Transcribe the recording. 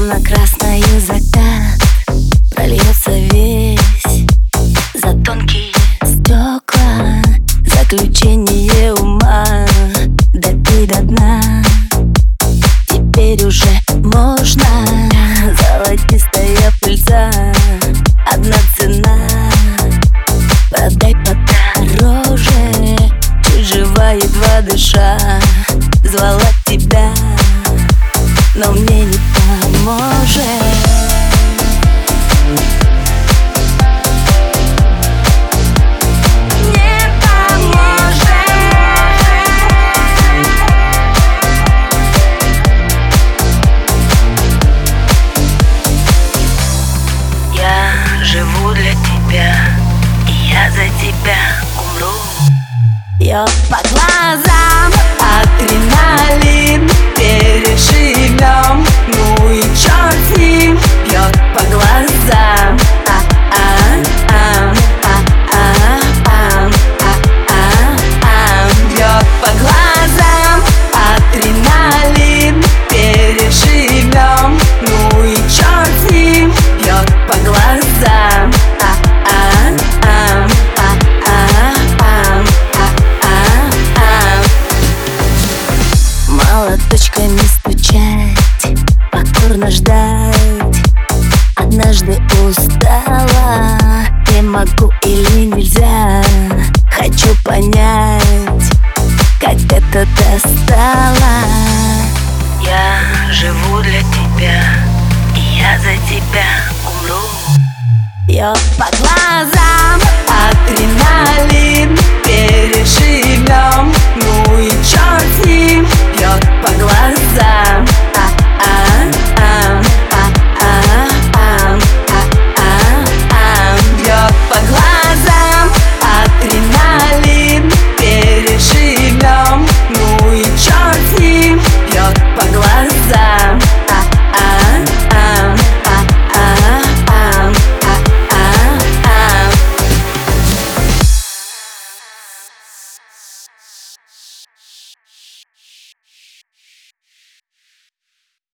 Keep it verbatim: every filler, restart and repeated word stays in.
Темно-красный закат прольется весь за тонкие стекла. Заключение ума допей до дна. Теперь уже можно. Золотистая пыльца, одна цена. Продай подороже. Чуть жива, едва дыша, звала тебя, но мне не поможет. Живу для тебя, и я за тебя умру. Бьет по глазам адреналин, переживем, ну и черт с ним. Бьет по глазам, а-а-а, а-а-а, а-а-а. Бьет по глазам адреналин, переживем, ну и черт с ним. Бьет по глазам, а-а-а, а-а-а, а-а-а. Молоточками стучать, покорно ждать. Однажды устала, не могу или нельзя. Хочу понять, как это достало. Я живу для тебя, и я за тебя умру. Бьет по глазам адреналин, переживем, ну и черт с ним. Бьет по глазам,